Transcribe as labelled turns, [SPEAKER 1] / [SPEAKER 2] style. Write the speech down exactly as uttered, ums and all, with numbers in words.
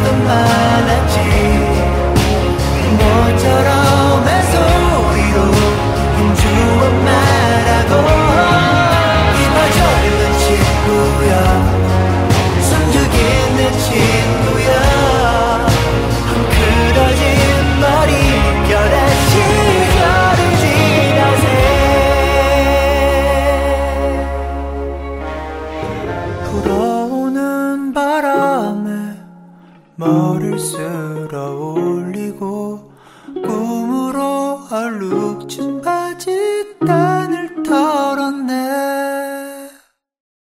[SPEAKER 1] 건 많았지. 모처럼의 소리로 힘주어 말하고 이봐 젊은 친구야 성적 있는 친구야 헝클어진 머리 별의 시절을 지나세 불어오는 바람에 머리를 쓸어 올리고 꿈으로 얼룩진